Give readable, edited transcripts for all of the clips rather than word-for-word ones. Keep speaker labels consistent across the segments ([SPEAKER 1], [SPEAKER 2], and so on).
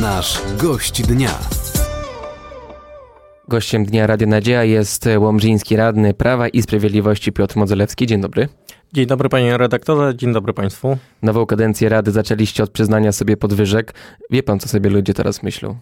[SPEAKER 1] Nasz gość dnia.
[SPEAKER 2] Gościem Dnia Radia Nadzieja jest łomżyński radny Prawa i Sprawiedliwości Piotr Modzelewski. Dzień dobry.
[SPEAKER 3] Dzień dobry panie redaktorze, dzień dobry państwu.
[SPEAKER 2] Nową kadencję Rady zaczęliście od przyznania sobie podwyżek. Wie pan, co sobie ludzie teraz myślą?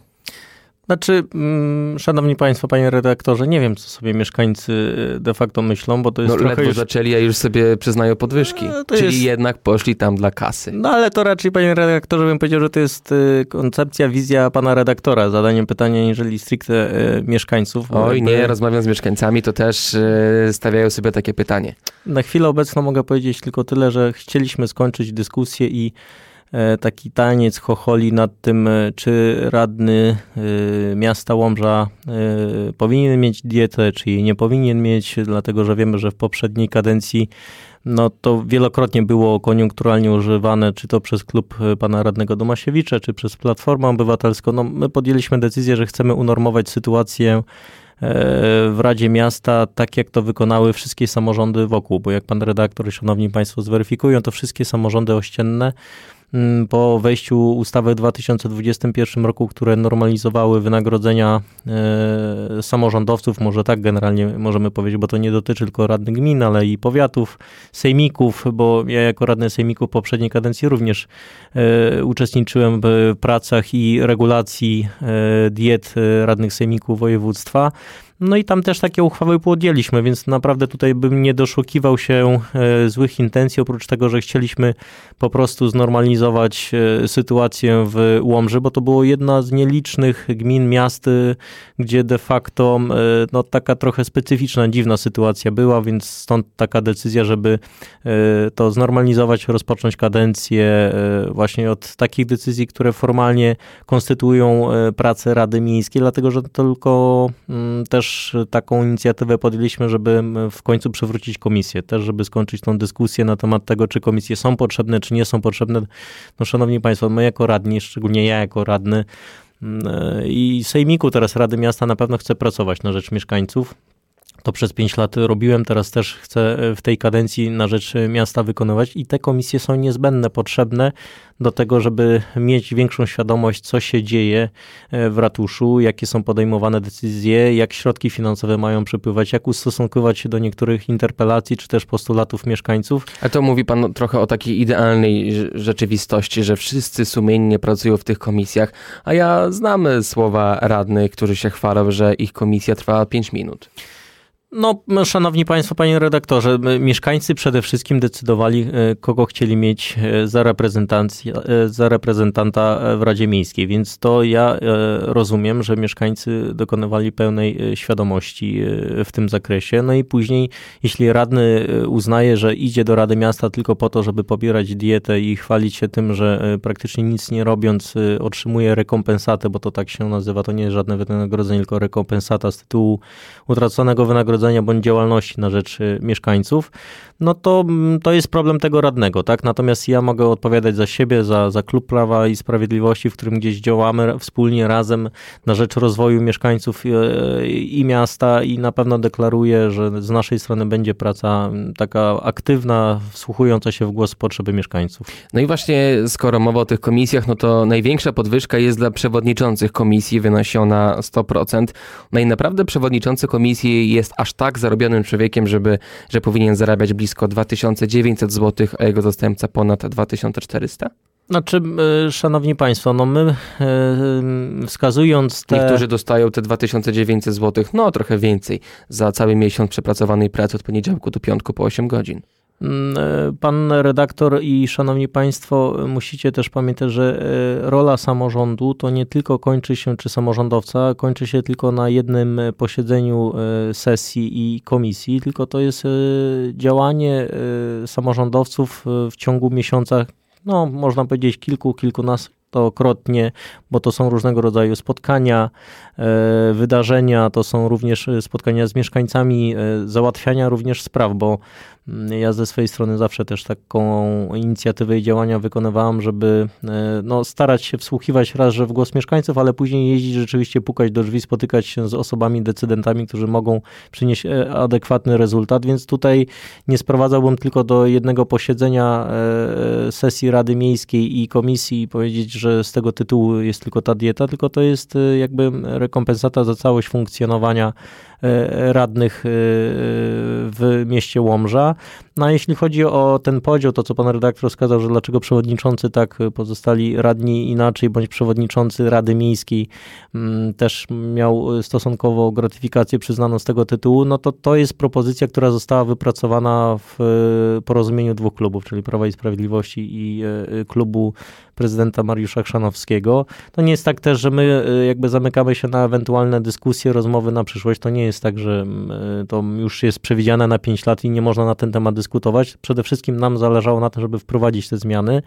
[SPEAKER 3] Szanowni państwo, panie redaktorze, nie wiem, co sobie mieszkańcy de facto myślą, bo to jest trochę
[SPEAKER 2] ledwo zaczęli, a już sobie przyznają podwyżki. Czyli jednak poszli tam dla kasy.
[SPEAKER 3] No ale to raczej, panie redaktorze, bym powiedział, że to jest koncepcja, wizja pana redaktora, zadaniem pytania, jeżeli stricte mieszkańców.
[SPEAKER 2] Oj, nie, rozmawiam z mieszkańcami, to też stawiają sobie takie pytanie.
[SPEAKER 3] Na chwilę obecną mogę powiedzieć tylko tyle, że chcieliśmy skończyć dyskusję i taki taniec chocholi nad tym, czy radny miasta Łomża powinien mieć dietę, czy jej nie powinien mieć, dlatego że wiemy, że w poprzedniej kadencji to wielokrotnie było koniunkturalnie używane, czy to przez klub pana radnego Domasiewicza, czy przez Platformę Obywatelską. My podjęliśmy decyzję, że chcemy unormować sytuację w Radzie Miasta, tak jak to wykonały wszystkie samorządy wokół, bo jak pan redaktor i szanowni państwo zweryfikują, to wszystkie samorządy ościenne po wejściu ustawy w 2021 roku, które normalizowały wynagrodzenia samorządowców, może tak generalnie możemy powiedzieć, bo to nie dotyczy tylko radnych gmin, ale i powiatów, sejmików, bo ja jako radny sejmiku w poprzedniej kadencji również uczestniczyłem w pracach i regulacji diet radnych sejmików województwa. No i tam też takie uchwały podjęliśmy, więc naprawdę tutaj bym nie doszukiwał się złych intencji, oprócz tego, że chcieliśmy po prostu znormalizować sytuację w Łomży, bo to było jedna z nielicznych gmin, miast, gdzie de facto taka trochę specyficzna, dziwna sytuacja była, więc stąd taka decyzja, żeby to znormalizować, rozpocząć kadencję właśnie od takich decyzji, które formalnie konstytuują pracę Rady Miejskiej, dlatego że tylko też taką inicjatywę podjęliśmy, żeby w końcu przywrócić komisję, też żeby skończyć tą dyskusję na temat tego, czy komisje są potrzebne, czy nie są potrzebne. Szanowni państwo, my jako radni, szczególnie ja jako radny i sejmiku teraz Rady Miasta na pewno chcę pracować na rzecz mieszkańców. To przez 5 lat robiłem, teraz też chcę w tej kadencji na rzecz miasta wykonywać i te komisje są niezbędne, potrzebne do tego, żeby mieć większą świadomość, co się dzieje w ratuszu, jakie są podejmowane decyzje, jak środki finansowe mają przepływać, jak ustosunkować się do niektórych interpelacji, czy też postulatów mieszkańców.
[SPEAKER 2] A to mówi pan trochę o takiej idealnej rzeczywistości, że wszyscy sumiennie pracują w tych komisjach, a ja znam słowa radnych, którzy się chwalą, że ich komisja trwała 5 minut.
[SPEAKER 3] Szanowni państwo, panie redaktorze, mieszkańcy przede wszystkim decydowali, kogo chcieli mieć za reprezentanta w Radzie Miejskiej, więc to ja rozumiem, że mieszkańcy dokonywali pełnej świadomości w tym zakresie. No i później, jeśli radny uznaje, że idzie do Rady Miasta tylko po to, żeby pobierać dietę i chwalić się tym, że praktycznie nic nie robiąc otrzymuje rekompensatę, bo to tak się nazywa, to nie jest żadne wynagrodzenie, tylko rekompensata z tytułu utraconego wynagrodzenia bądź działalności na rzecz mieszkańców, to jest problem tego radnego, tak? Natomiast ja mogę odpowiadać za siebie, za Klub Prawa i Sprawiedliwości, w którym gdzieś działamy wspólnie, razem na rzecz rozwoju mieszkańców i miasta i na pewno deklaruję, że z naszej strony będzie praca taka aktywna, wsłuchująca się w głos potrzeby mieszkańców.
[SPEAKER 2] No i właśnie skoro mowa o tych komisjach, to największa podwyżka jest dla przewodniczących komisji, wynosi ona 100%. No i naprawdę przewodniczący komisji jest aż tak zarobionym człowiekiem, że powinien zarabiać blisko 2900 zł, a jego zastępca ponad 2400?
[SPEAKER 3] Szanowni państwo, my wskazując
[SPEAKER 2] Niektórzy dostają te 2900 zł, trochę więcej, za cały miesiąc przepracowanej pracy od poniedziałku do piątku po 8 godzin.
[SPEAKER 3] Pan redaktor i szanowni państwo, musicie też pamiętać, że rola samorządu to nie tylko kończy się, czy samorządowca, kończy się tylko na jednym posiedzeniu sesji i komisji, tylko to jest działanie samorządowców w ciągu miesiąca, można powiedzieć kilkunastokrotnie, bo to są różnego rodzaju spotkania, wydarzenia, to są również spotkania z mieszkańcami, załatwiania również spraw, bo Ja ze swojej strony zawsze też taką inicjatywę i działania wykonywałem, żeby starać się wsłuchiwać raz, że w głos mieszkańców, ale później jeździć, rzeczywiście pukać do drzwi, spotykać się z osobami, decydentami, którzy mogą przynieść adekwatny rezultat, więc tutaj nie sprowadzałbym tylko do jednego posiedzenia sesji Rady Miejskiej i komisji i powiedzieć, że z tego tytułu jest tylko ta dieta, tylko to jest jakby rekompensata za całość funkcjonowania radnych w mieście Łomża. No a jeśli chodzi o ten podział, to co pan redaktor wskazał, że dlaczego przewodniczący tak, pozostali radni inaczej, bądź przewodniczący Rady Miejskiej też miał stosunkowo gratyfikację przyznaną z tego tytułu, no to jest propozycja, która została wypracowana w porozumieniu dwóch klubów, czyli Prawa i Sprawiedliwości i klubu prezydenta Mariusza Chrzanowskiego. To nie jest tak też, że my jakby zamykamy się na ewentualne dyskusje, rozmowy na przyszłość. To nie jest tak, że to już jest przewidziane na 5 lat i nie można na ten temat dyskutować. Przede wszystkim nam zależało na tym, żeby wprowadzić te zmiany,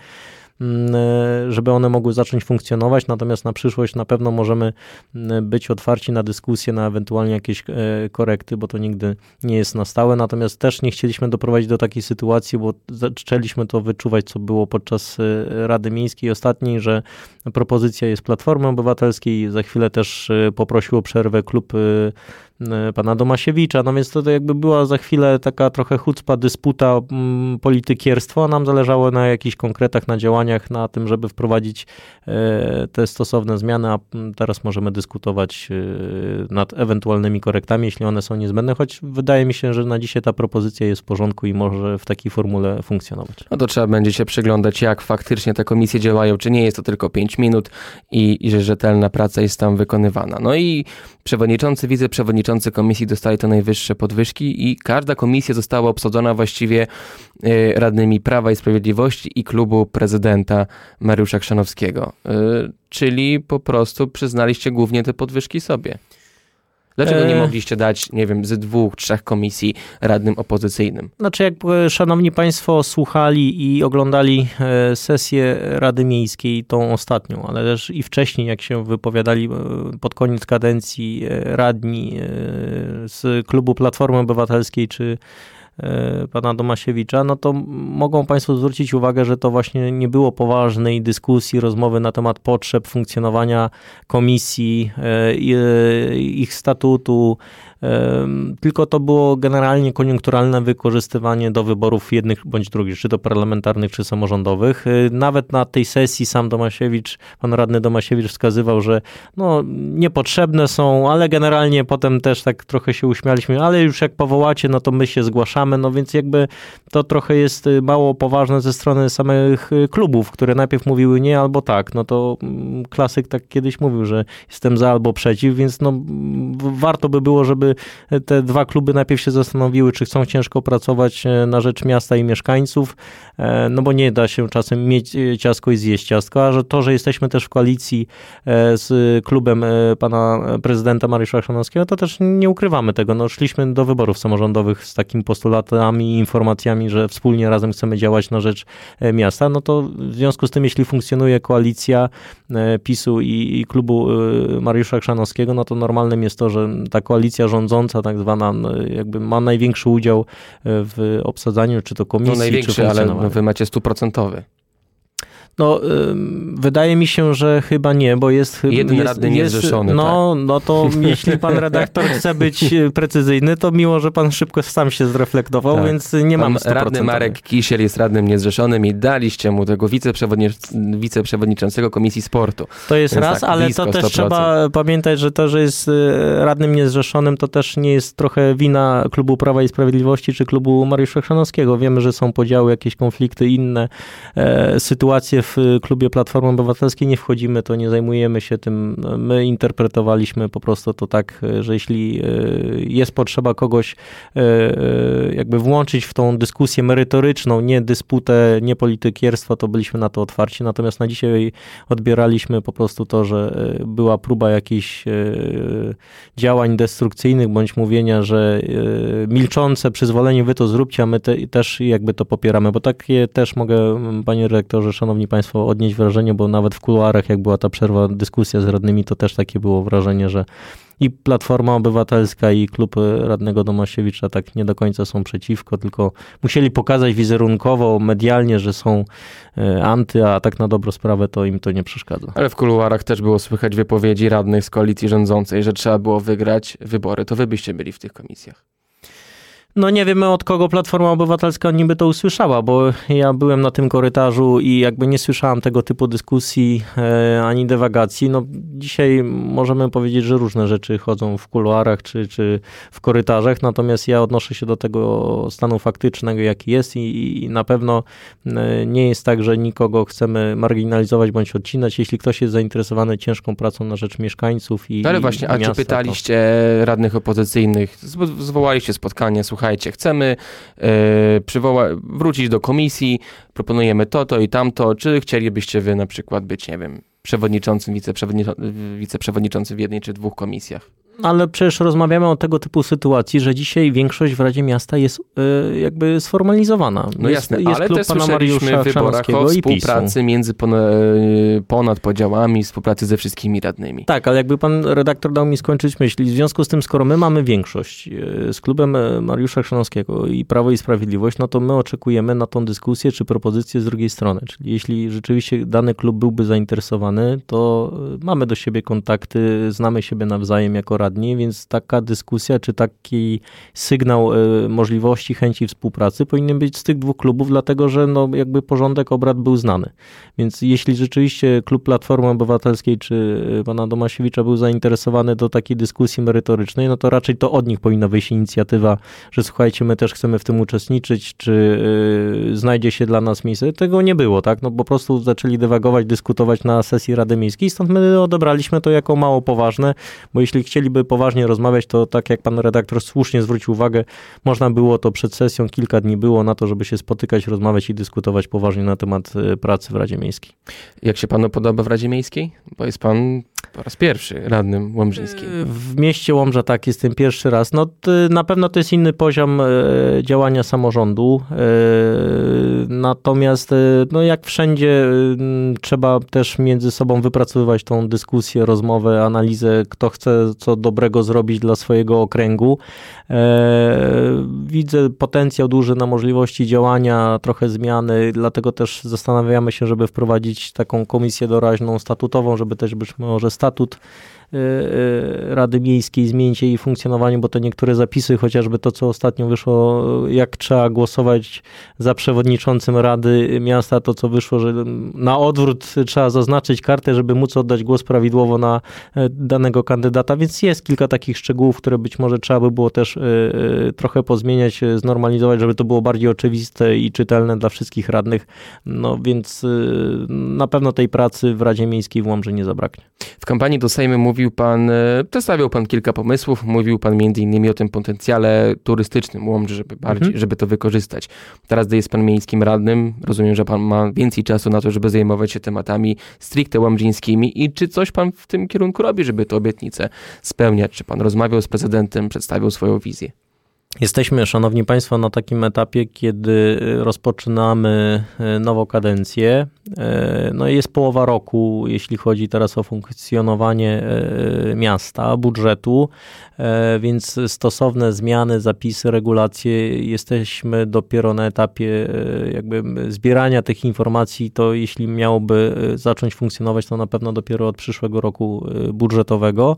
[SPEAKER 3] żeby one mogły zacząć funkcjonować, natomiast na przyszłość na pewno możemy być otwarci na dyskusję, na ewentualnie jakieś korekty, bo to nigdy nie jest na stałe, natomiast też nie chcieliśmy doprowadzić do takiej sytuacji, bo zaczęliśmy to wyczuwać, co było podczas Rady Miejskiej ostatniej, że propozycja jest Platformy Obywatelskiej, za chwilę też poprosił o przerwę klub pana Domasiewicza, no więc to jakby była za chwilę taka trochę chucpa, dysputa, politykierstwo, a nam zależało na jakichś konkretach, na działaniach, na tym, żeby wprowadzić te stosowne zmiany, a teraz możemy dyskutować nad ewentualnymi korektami, jeśli one są niezbędne, choć wydaje mi się, że na dzisiaj ta propozycja jest w porządku i może w takiej formule funkcjonować.
[SPEAKER 2] No to trzeba będzie się przyglądać, jak faktycznie te komisje działają, czy nie jest to tylko 5 minut i że rzetelna praca jest tam wykonywana. No i przewodniczący, wiceprzewodniczący komisji dostali te najwyższe podwyżki i każda komisja została obsadzona właściwie radnymi Prawa i Sprawiedliwości i klubu prezydenta Mariusza Chrzanowskiego. Czyli po prostu przyznaliście głównie te podwyżki sobie. Dlaczego nie mogliście dać, nie wiem, z 2-3 komisji radnym opozycyjnym?
[SPEAKER 3] Znaczy, jak szanowni państwo słuchali i oglądali sesję Rady Miejskiej, tą ostatnią, ale też i wcześniej, jak się wypowiadali pod koniec kadencji radni z klubu Platformy Obywatelskiej czy pana Domasiewicza, no to mogą państwo zwrócić uwagę, że to właśnie nie było poważnej dyskusji, rozmowy na temat potrzeb funkcjonowania komisji, ich statutu, tylko to było generalnie koniunkturalne wykorzystywanie do wyborów jednych bądź drugich, czy to parlamentarnych, czy samorządowych. Nawet na tej sesji sam Domasiewicz, pan radny Domasiewicz wskazywał, że no, niepotrzebne są, ale generalnie potem też tak trochę się uśmialiśmy, ale już jak powołacie, no to my się zgłaszamy, no więc jakby to trochę jest mało poważne ze strony samych klubów, które najpierw mówiły nie albo tak, no to klasyk tak kiedyś mówił, że jestem za albo przeciw, więc no warto by było, żeby te dwa kluby najpierw się zastanowiły, czy chcą ciężko pracować na rzecz miasta i mieszkańców, no bo nie da się czasem mieć ciastko i zjeść ciastko, a że to, że jesteśmy też w koalicji z klubem pana prezydenta Mariusza Chrzanowskiego, to też nie ukrywamy tego. No, szliśmy do wyborów samorządowych z takimi postulatami i informacjami, że wspólnie razem chcemy działać na rzecz miasta, no to w związku z tym, jeśli funkcjonuje koalicja PiS-u i klubu Mariusza Chrzanowskiego, no to normalnym jest to, że ta koalicja rządząca, tak zwana, jakby ma największy udział w obsadzaniu, czy to komisji,
[SPEAKER 2] no największy,
[SPEAKER 3] czy
[SPEAKER 2] ale wy macie 100%.
[SPEAKER 3] No, wydaje mi się, że chyba nie, bo jest...
[SPEAKER 2] Jeden radny niezrzeszony.
[SPEAKER 3] No, tak. No to jeśli pan redaktor chce być precyzyjny, to miło, że pan szybko sam się zreflektował, tak. Więc nie mam 100%.
[SPEAKER 2] Radny Marek Kisiel jest radnym niezrzeszonym i daliście mu tego wiceprzewodniczącego Komisji Sportu.
[SPEAKER 3] To jest więc raz, tak, ale to też 100%. Trzeba pamiętać, że to, że jest radnym niezrzeszonym, to też nie jest trochę wina klubu Prawa i Sprawiedliwości czy klubu Mariusza Chrzanowskiego. Wiemy, że są podziały, jakieś konflikty, inne sytuacje w klubie Platformy Obywatelskiej, nie wchodzimy, to nie zajmujemy się tym. My interpretowaliśmy po prostu to tak, że jeśli jest potrzeba kogoś jakby włączyć w tą dyskusję merytoryczną, nie dysputę, nie politykierstwo, to byliśmy na to otwarci. Natomiast na dzisiaj odbieraliśmy po prostu to, że była próba jakichś działań destrukcyjnych, bądź mówienia, że milczące przyzwolenie wy to zróbcie, a my też jakby to popieramy, bo takie też mogę, panie redaktorze, szanowni Państwo odnieść wrażenie, bo nawet w kuluarach, jak była ta przerwa, dyskusja z radnymi, to też takie było wrażenie, że i Platforma Obywatelska, i klub radnego Domasiewicza tak nie do końca są przeciwko, tylko musieli pokazać wizerunkowo, medialnie, że są anty, a tak na dobrą sprawę to im to nie przeszkadza.
[SPEAKER 2] Ale w kuluarach też było słychać wypowiedzi radnych z koalicji rządzącej, że trzeba było wygrać wybory. To wy byście byli w tych komisjach.
[SPEAKER 3] No nie wiemy, od kogo Platforma Obywatelska niby to usłyszała, bo ja byłem na tym korytarzu i jakby nie słyszałem tego typu dyskusji ani dywagacji. No dzisiaj możemy powiedzieć, że różne rzeczy chodzą w kuluarach czy w korytarzach, natomiast ja odnoszę się do tego stanu faktycznego, jaki jest i na pewno nie jest tak, że nikogo chcemy marginalizować bądź odcinać. Jeśli ktoś jest zainteresowany ciężką pracą na rzecz mieszkańców i
[SPEAKER 2] ale właśnie, a czy pytaliście radnych opozycyjnych, zwołaliście spotkanie, słuchajcie, chcemy wrócić do komisji, proponujemy to i tamto, czy chcielibyście wy na przykład być, nie wiem, przewodniczącym, wiceprzewodniczącym w jednej czy dwóch komisjach?
[SPEAKER 3] Ale przecież rozmawiamy o tego typu sytuacji, że dzisiaj większość w Radzie Miasta jest jakby sformalizowana.
[SPEAKER 2] No jasne, ale też słyszeliśmy w wyborach o współpracy między ponad podziałami, współpracy ze wszystkimi radnymi.
[SPEAKER 3] Tak, ale jakby pan redaktor dał mi skończyć myśl. W związku z tym, skoro my mamy większość z klubem Mariusza Chrzanowskiego i Prawo i Sprawiedliwość, no to my oczekujemy na tą dyskusję czy propozycję z drugiej strony. Czyli jeśli rzeczywiście dany klub byłby zainteresowany, to mamy do siebie kontakty, znamy siebie nawzajem jako radni, więc taka dyskusja, czy taki sygnał możliwości, chęci współpracy powinien być z tych dwóch klubów, dlatego że no jakby porządek obrad był znany. Więc jeśli rzeczywiście klub Platformy Obywatelskiej czy pana Domasiewicza był zainteresowany do takiej dyskusji merytorycznej, no to raczej to od nich powinna wyjść inicjatywa, że słuchajcie, my też chcemy w tym uczestniczyć, czy znajdzie się dla nas miejsce. Tego nie było, tak? No po prostu zaczęli dywagować, dyskutować na sesji Rady Miejskiej, stąd my odebraliśmy to jako mało poważne, bo jeśli chcieliby poważnie rozmawiać, to tak jak pan redaktor słusznie zwrócił uwagę, można było to przed sesją, kilka dni było na to, żeby się spotykać, rozmawiać i dyskutować poważnie na temat pracy w Radzie Miejskiej.
[SPEAKER 2] Jak się panu podoba w Radzie Miejskiej? Bo jest pan po raz pierwszy radnym łomżyńskim.
[SPEAKER 3] W mieście Łomża tak, jestem pierwszy raz. No na pewno to jest inny poziom działania samorządu. Natomiast no jak wszędzie trzeba też między sobą wypracowywać tą dyskusję, rozmowę, analizę, kto chce co dobrego zrobić dla swojego okręgu. Widzę potencjał duży na możliwości działania, trochę zmiany, dlatego też zastanawiamy się, żeby wprowadzić taką komisję doraźną, statutową, żeby też być może statut Rady Miejskiej, zmienić jej funkcjonowanie, bo te niektóre zapisy, chociażby to, co ostatnio wyszło, jak trzeba głosować za przewodniczącym Rady Miasta, to co wyszło, że na odwrót trzeba zaznaczyć kartę, żeby móc oddać głos prawidłowo na danego kandydata, więc jest kilka takich szczegółów, które być może trzeba by było też trochę pozmieniać, znormalizować, żeby to było bardziej oczywiste i czytelne dla wszystkich radnych, no więc na pewno tej pracy w Radzie Miejskiej w Łomży nie zabraknie.
[SPEAKER 2] W kampanii do Sejmu przedstawiał pan kilka pomysłów, mówił pan m.in. o tym potencjale turystycznym Łomży, żeby to wykorzystać. Teraz, gdy jest pan miejskim radnym, rozumiem, że pan ma więcej czasu na to, żeby zajmować się tematami stricte łomżyńskimi i czy coś pan w tym kierunku robi, żeby te obietnice spełniać? Czy pan rozmawiał z prezydentem, przedstawił swoją wizję?
[SPEAKER 3] Jesteśmy, szanowni państwo, na takim etapie, kiedy rozpoczynamy nową kadencję. No jest połowa roku, jeśli chodzi teraz o funkcjonowanie miasta, budżetu, więc stosowne zmiany, zapisy, regulacje, jesteśmy dopiero na etapie jakby zbierania tych informacji. To jeśli miałoby zacząć funkcjonować, to na pewno dopiero od przyszłego roku budżetowego.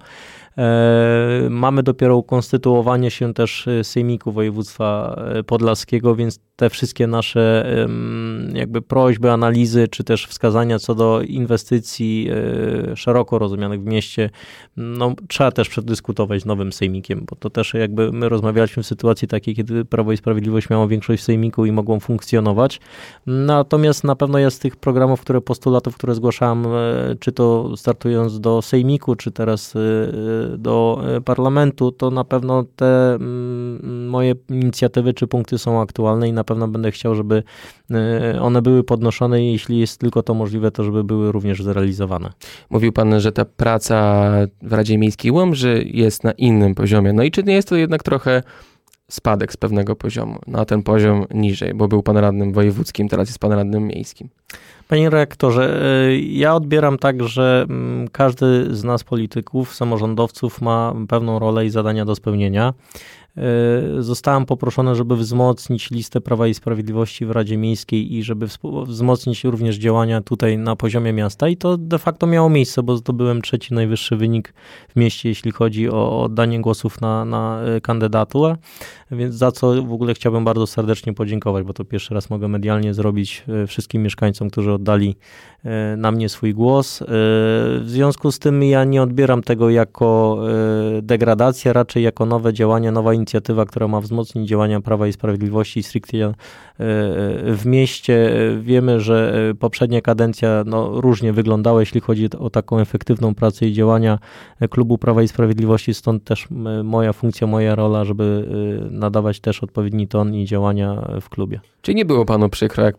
[SPEAKER 3] Mamy dopiero ukonstytuowanie się też Sejmiku Województwa Podlaskiego, więc te wszystkie nasze jakby prośby, analizy, czy też wskazania co do inwestycji szeroko rozumianych w mieście, no trzeba też przedyskutować z nowym Sejmikiem, bo to też jakby my rozmawialiśmy w sytuacji takiej, kiedy Prawo i Sprawiedliwość miało większość w Sejmiku i mogą funkcjonować. Natomiast na pewno jest z tych programów, postulatów, które zgłaszałem, czy to startując do Sejmiku, czy teraz do parlamentu, to na pewno te moje inicjatywy czy punkty są aktualne i na pewno będę chciał, żeby one były podnoszone i jeśli jest tylko to możliwe, to żeby były również zrealizowane.
[SPEAKER 2] Mówił pan, że ta praca w Radzie Miejskiej Łomży jest na innym poziomie. No i czy nie jest to jednak trochę spadek z pewnego poziomu na ten poziom niżej, bo był pan radnym wojewódzkim, teraz jest pan radnym miejskim?
[SPEAKER 3] Panie rektorze, ja odbieram tak, że każdy z nas polityków, samorządowców ma pewną rolę i zadania do spełnienia. Zostałem poproszony, żeby wzmocnić listę Prawa i Sprawiedliwości w Radzie Miejskiej i żeby wzmocnić również działania tutaj na poziomie miasta i to de facto miało miejsce, bo zdobyłem 3. najwyższy wynik w mieście, jeśli chodzi o oddanie głosów na kandydaturę, więc za co w ogóle chciałbym bardzo serdecznie podziękować, bo to pierwszy raz mogę medialnie zrobić wszystkim mieszkańcom, którzy oddali na mnie swój głos. W związku z tym ja nie odbieram tego jako degradację, raczej jako nowe działania, nowa inicjatywa, która ma wzmocnić działania Prawa i Sprawiedliwości stricte w mieście. Wiemy, że poprzednia kadencja różnie wyglądała, jeśli chodzi o taką efektywną pracę i działania Klubu Prawa i Sprawiedliwości, stąd też moja funkcja, moja rola, żeby nadawać też odpowiedni ton i działania w klubie.
[SPEAKER 2] Czy nie było panu przykro, jak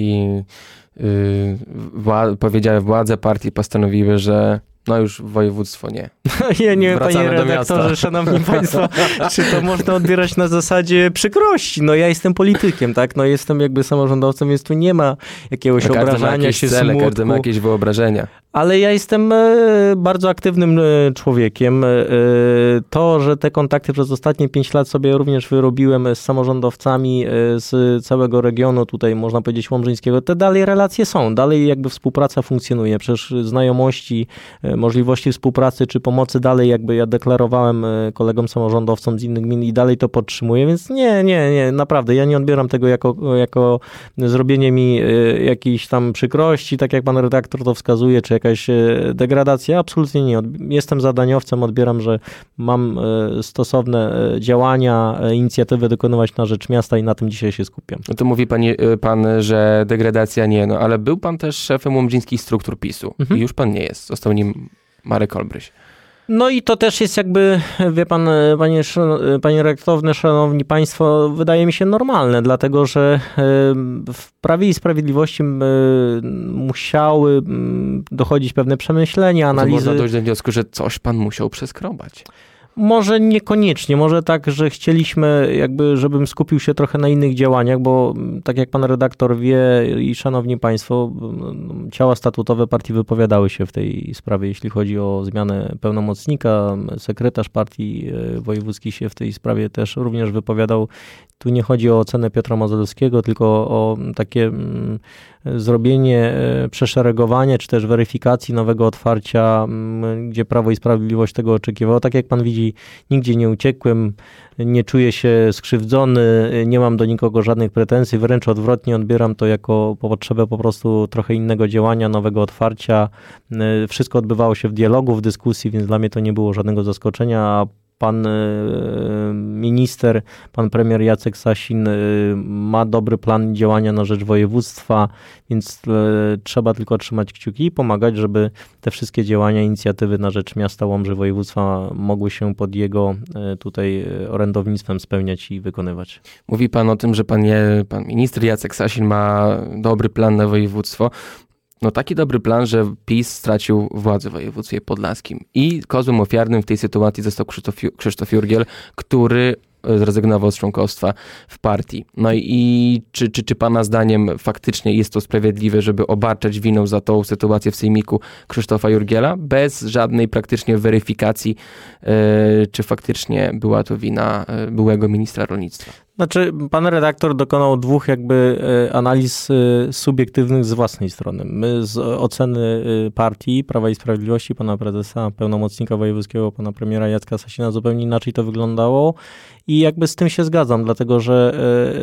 [SPEAKER 2] powiedziały władze partii, postanowiły, że już województwo nie.
[SPEAKER 3] Ja nie wiem,
[SPEAKER 2] Wracamy
[SPEAKER 3] panie redaktorze, szanowni państwo, czy to można odbierać na zasadzie przykrości? Ja jestem politykiem, tak? Jestem jakby samorządowcem, więc tu nie ma jakiegoś obrażania się, smutku.
[SPEAKER 2] Każdy ma jakieś wyobrażenia.
[SPEAKER 3] Ale ja jestem bardzo aktywnym człowiekiem. To, że te kontakty przez ostatnie 5 lat sobie również wyrobiłem z samorządowcami z całego regionu, tutaj można powiedzieć łomżyńskiego, te dalej relacje są, dalej jakby współpraca funkcjonuje. Przecież znajomości, możliwości współpracy czy pomocy dalej jakby ja deklarowałem kolegom samorządowcom z innych gmin i dalej to podtrzymuję, więc nie, naprawdę, ja nie odbieram tego jako zrobienie mi jakiejś tam przykrości, tak jak pan redaktor to wskazuje, czy jakaś degradacja. Absolutnie nie. Jestem zadaniowcem, odbieram, że mam stosowne działania, inicjatywy dokonywać na rzecz miasta i na tym dzisiaj się skupiam.
[SPEAKER 2] No to mówi pan, że degradacja nie, ale był pan też szefem łomżyńskich struktur PiS-u i już pan nie jest. Został nim Marek Olbryś.
[SPEAKER 3] I to też jest jakby, wie pan, panie rektorze, szanowni państwo, wydaje mi się normalne, dlatego że w Prawie i Sprawiedliwości musiały dochodzić pewne przemyślenia, analizy.
[SPEAKER 2] Można dojść do wniosku, że coś pan musiał przeskrobać.
[SPEAKER 3] Może niekoniecznie, może tak, że chcieliśmy jakby, żebym skupił się trochę na innych działaniach, bo tak jak pan redaktor wie i szanowni państwo, ciała statutowe partii wypowiadały się w tej sprawie, jeśli chodzi o zmianę pełnomocnika, sekretarz partii wojewódzki się w tej sprawie też również wypowiadał. Tu nie chodzi o ocenę Piotra Modzelewskiego, tylko o takie zrobienie przeszeregowania, czy też weryfikacji nowego otwarcia, gdzie Prawo i Sprawiedliwość tego oczekiwało. Tak jak pan widzi, nigdzie nie uciekłem, nie czuję się skrzywdzony, nie mam do nikogo żadnych pretensji, wręcz odwrotnie odbieram to jako potrzebę po prostu trochę innego działania, nowego otwarcia. Wszystko odbywało się w dialogu, w dyskusji, więc dla mnie to nie było żadnego zaskoczenia, a pan minister, pan premier Jacek Sasin ma dobry plan działania na rzecz województwa, więc trzeba tylko trzymać kciuki i pomagać, żeby te wszystkie działania, inicjatywy na rzecz miasta Łomży, województwa mogły się pod jego tutaj orędownictwem spełniać i wykonywać.
[SPEAKER 2] Mówi pan o tym, że pan minister Jacek Sasin ma dobry plan na województwo. Taki dobry plan, że PiS stracił władzę w województwie podlaskim i kozłem ofiarnym w tej sytuacji został Krzysztof Jurgiel, który zrezygnował z członkostwa w partii. I czy pana zdaniem faktycznie jest to sprawiedliwe, żeby obarczać winą za tą sytuację w sejmiku Krzysztofa Jurgiela bez żadnej praktycznie weryfikacji, czy faktycznie była to wina byłego ministra rolnictwa?
[SPEAKER 3] Pan redaktor dokonał 2 jakby analiz subiektywnych z własnej strony. My z oceny partii Prawa i Sprawiedliwości, pana prezesa, pełnomocnika wojewódzkiego, pana premiera Jacka Sasina zupełnie inaczej to wyglądało i jakby z tym się zgadzam, dlatego że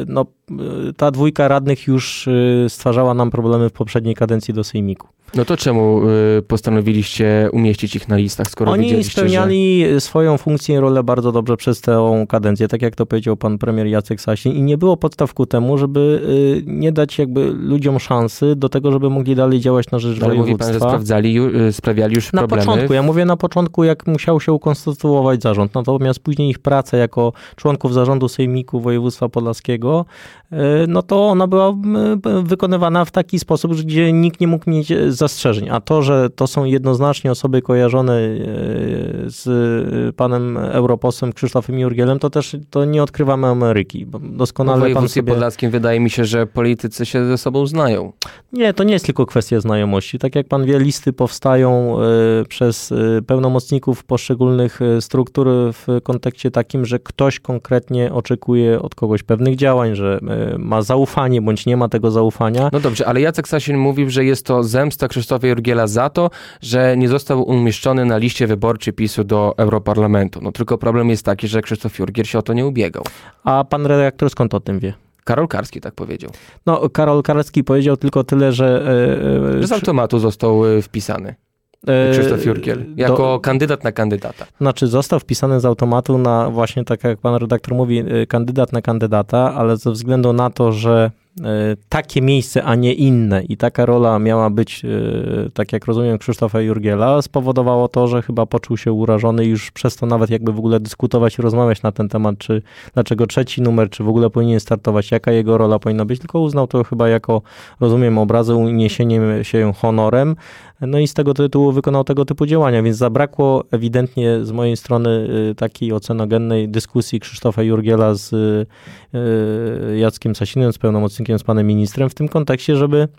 [SPEAKER 3] ta 2 radnych już stwarzała nam problemy w poprzedniej kadencji do sejmiku.
[SPEAKER 2] To czemu postanowiliście umieścić ich na listach, skoro
[SPEAKER 3] oni spełniali swoją funkcję i rolę bardzo dobrze przez tę kadencję. Tak jak to powiedział pan premier Jacek Jacek Sasin i nie było podstaw ku temu, żeby nie dać jakby ludziom szansy do tego, żeby mogli dalej działać na rzecz województwa.
[SPEAKER 2] Mówi pan, że sprawiali już problemy?
[SPEAKER 3] Na początku, ja mówię na początku, jak musiał się ukonstytuować zarząd, natomiast później ich praca jako członków zarządu Sejmiku Województwa Podlaskiego, no to ona była wykonywana w taki sposób, gdzie nikt nie mógł mieć zastrzeżeń, a to, że to są jednoznacznie osoby kojarzone z panem europosłem Krzysztofem Jurgielem, to nie odkrywamy Ameryki. Bo doskonale
[SPEAKER 2] w województwie
[SPEAKER 3] pan sobie...
[SPEAKER 2] podlaskim wydaje mi się, że politycy się ze sobą znają.
[SPEAKER 3] Nie, to nie jest tylko kwestia znajomości. Tak jak pan wie, listy powstają przez pełnomocników poszczególnych struktur w kontekście takim, że ktoś konkretnie oczekuje od kogoś pewnych działań, że ma zaufanie bądź nie ma tego zaufania.
[SPEAKER 2] No dobrze, ale Jacek Sasin mówił, że jest to zemsta Krzysztofa Jurgiela za to, że nie został umieszczony na liście wyborczej PiS-u do Europarlamentu. No tylko problem jest taki, że Krzysztof Jurgiel się o to nie ubiegał.
[SPEAKER 3] A pan redaktor skąd o tym wie?
[SPEAKER 2] Karol Karski tak powiedział.
[SPEAKER 3] No, Karol Karski powiedział tylko tyle, że
[SPEAKER 2] z automatu został wpisany. Krzysztof Jurgiel, jako kandydat na kandydata.
[SPEAKER 3] Znaczy został wpisany z automatu na właśnie, tak jak pan redaktor mówi, kandydat na kandydata, ale ze względu na to, że takie miejsce, a nie inne i taka rola miała być, tak jak rozumiem, Krzysztofa Jurgiela, spowodowało to, że chyba poczuł się urażony i już przez to nawet jakby w ogóle dyskutować i rozmawiać na ten temat, czy dlaczego trzeci numer, czy w ogóle powinien startować, jaka jego rola powinna być, tylko uznał to chyba jako, rozumiem, obrazę, uniesieniem się honorem, no i z tego tytułu wykonał tego typu działania, więc zabrakło ewidentnie z mojej strony takiej ocenogennej dyskusji Krzysztofa Jurgiela z Jackiem Sasinem, z pełnomocnikiem, z panem ministrem w tym kontekście, żeby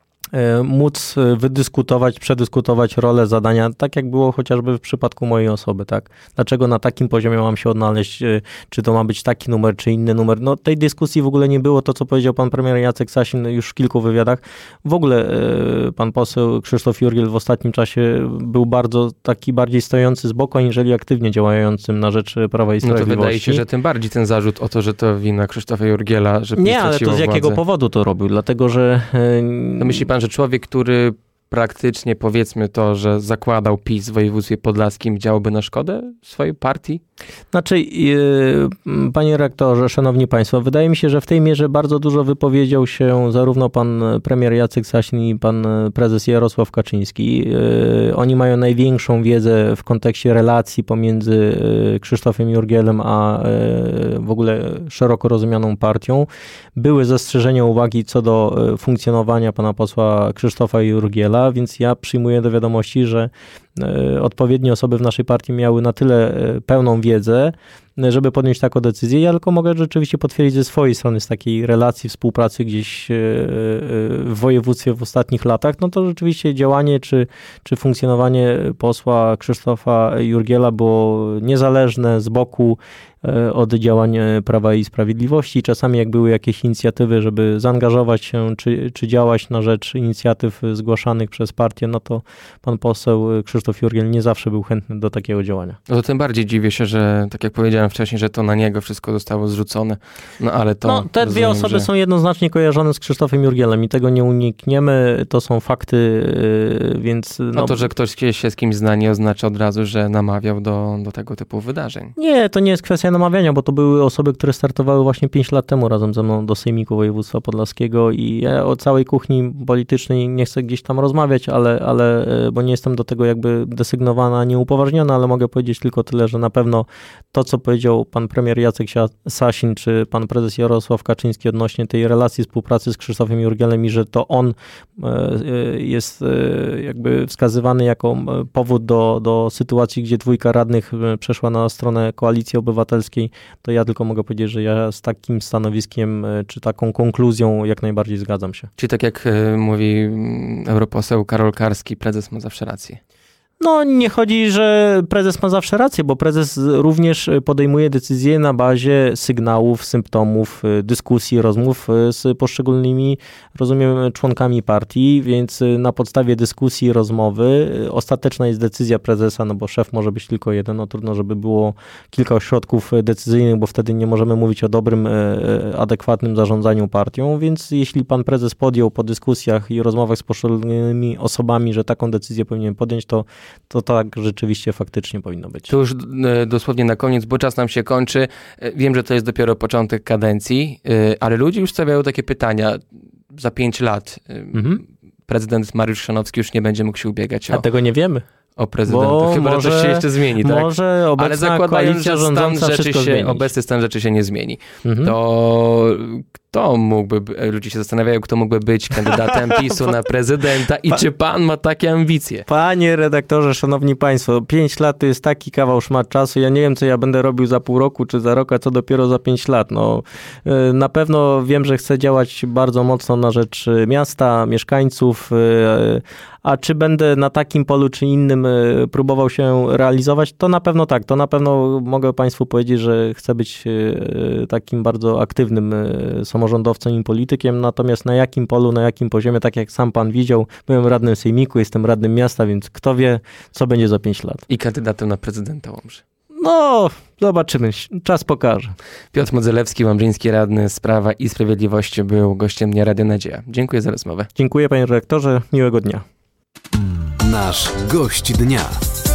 [SPEAKER 3] móc wydyskutować, przedyskutować rolę, zadania, tak jak było chociażby w przypadku mojej osoby, tak? Dlaczego na takim poziomie mam się odnaleźć, czy to ma być taki numer, czy inny numer? No tej dyskusji w ogóle nie było, to co powiedział pan premier Jacek Sasin już w kilku wywiadach. W ogóle pan poseł Krzysztof Jurgiel w ostatnim czasie był bardzo taki bardziej stojący z boku, aniżeli aktywnie działającym na rzecz Prawa i Sprawiedliwości.
[SPEAKER 2] No to wydaje się, że tym bardziej ten zarzut o to, że to wina Krzysztofa Jurgiela, że
[SPEAKER 3] nie, ale to z jakiego powodu to robił? Dlatego, że...
[SPEAKER 2] No myśli pan, że człowiek, który praktycznie, powiedzmy to, że zakładał PiS w województwie podlaskim, działałby na szkodę swojej partii?
[SPEAKER 3] Znaczy, panie rektorze, szanowni państwo, wydaje mi się, że w tej mierze bardzo dużo wypowiedział się zarówno pan premier Jacek Sasin i pan prezes Jarosław Kaczyński. Oni mają największą wiedzę w kontekście relacji pomiędzy Krzysztofem Jurgielem a w ogóle szeroko rozumianą partią. Były zastrzeżenia, uwagi co do funkcjonowania pana posła Krzysztofa Jurgiela, więc ja przyjmuję do wiadomości, że odpowiednie osoby w naszej partii miały na tyle pełną wiedzę, żeby podjąć taką decyzję. Ja tylko mogę rzeczywiście potwierdzić ze swojej strony, z takiej relacji, współpracy gdzieś w województwie w ostatnich latach, no to rzeczywiście działanie czy funkcjonowanie posła Krzysztofa Jurgiela było niezależne, z boku od działań Prawa i Sprawiedliwości. Czasami jak były jakieś inicjatywy, żeby zaangażować się czy działać na rzecz inicjatyw zgłaszanych przez partię, no to pan poseł Krzysztof Jurgiel nie zawsze był chętny do takiego działania.
[SPEAKER 2] No to tym bardziej dziwię się, że tak jak powiedziałem wcześniej, że to na niego wszystko zostało zrzucone, no ale to...
[SPEAKER 3] No te dwie osoby są jednoznacznie kojarzone z Krzysztofem Jurgielem i tego nie unikniemy, to są fakty, więc...
[SPEAKER 2] No to, że ktoś się z kimś zna, nie oznacza od razu, że namawiał do tego typu wydarzeń.
[SPEAKER 3] Nie, to nie jest kwestia namawiania, bo to były osoby, które startowały właśnie 5 lat temu razem ze mną do Sejmiku Województwa Podlaskiego i ja o całej kuchni politycznej nie chcę gdzieś tam rozmawiać, ale bo nie jestem do tego jakby desygnowana, nie upoważniona, ale mogę powiedzieć tylko tyle, że na pewno to, co powiedział pan premier Jacek Sasin czy pan prezes Jarosław Kaczyński odnośnie tej relacji współpracy z Krzysztofem Jurgielem i że to on jest jakby wskazywany jako powód do sytuacji, gdzie 2 radnych przeszła na stronę Koalicji Obywatelskiej, to ja tylko mogę powiedzieć, że ja z takim stanowiskiem czy taką konkluzją jak najbardziej zgadzam się.
[SPEAKER 2] Czyli tak jak mówi europoseł Karol Karski, prezes ma zawsze rację.
[SPEAKER 3] No nie chodzi, że prezes ma zawsze rację, bo prezes również podejmuje decyzje na bazie sygnałów, symptomów, dyskusji, rozmów z poszczególnymi, rozumiem, członkami partii, więc na podstawie dyskusji, rozmowy ostateczna jest decyzja prezesa, no bo szef może być tylko jeden, no trudno, żeby było kilka ośrodków decyzyjnych, bo wtedy nie możemy mówić o dobrym, adekwatnym zarządzaniu partią, więc jeśli pan prezes podjął po dyskusjach i rozmowach z poszczególnymi osobami, że taką decyzję powinien podjąć, to to tak rzeczywiście faktycznie powinno być.
[SPEAKER 2] To już dosłownie na koniec, bo czas nam się kończy. Wiem, że to jest dopiero początek kadencji, ale ludzie już stawiają takie pytania. Za 5 lat prezydent Mariusz Chrzanowski już nie będzie mógł się ubiegać
[SPEAKER 3] A tego nie wiemy.
[SPEAKER 2] o prezydenta. Chyba, że coś się jeszcze zmieni, tak?
[SPEAKER 3] Może obecna
[SPEAKER 2] ale zakładając, że obecny stan rzeczy się nie zmieni, to kto mógłby, ludzie się zastanawiają, kto mógłby być kandydatem PiS-u na prezydenta i czy pan ma takie ambicje?
[SPEAKER 3] Panie redaktorze, szanowni państwo, 5 lat to jest taki kawał szmat czasu. Ja nie wiem, co ja będę robił za pół roku czy za rok, a co dopiero za 5 lat. No, na pewno wiem, że chcę działać bardzo mocno na rzecz miasta, mieszkańców, a czy będę na takim polu czy innym próbował się realizować, to na pewno tak. To na pewno mogę państwu powiedzieć, że chcę być takim bardzo aktywnym samorządowcem i politykiem, natomiast na jakim polu, na jakim poziomie, tak jak sam pan widział, byłem radnym sejmiku, jestem radnym miasta, więc kto wie, co będzie za 5 lat.
[SPEAKER 2] I kandydatem na prezydenta Łomży.
[SPEAKER 3] No, zobaczymy. Czas pokaże.
[SPEAKER 2] Piotr Modzelewski, łomżyński radny z Prawa i Sprawiedliwości, był gościem Dnia Radia Nadzieja. Dziękuję za rozmowę.
[SPEAKER 3] Dziękuję, panie redaktorze. Miłego dnia.
[SPEAKER 1] Nasz gość dnia.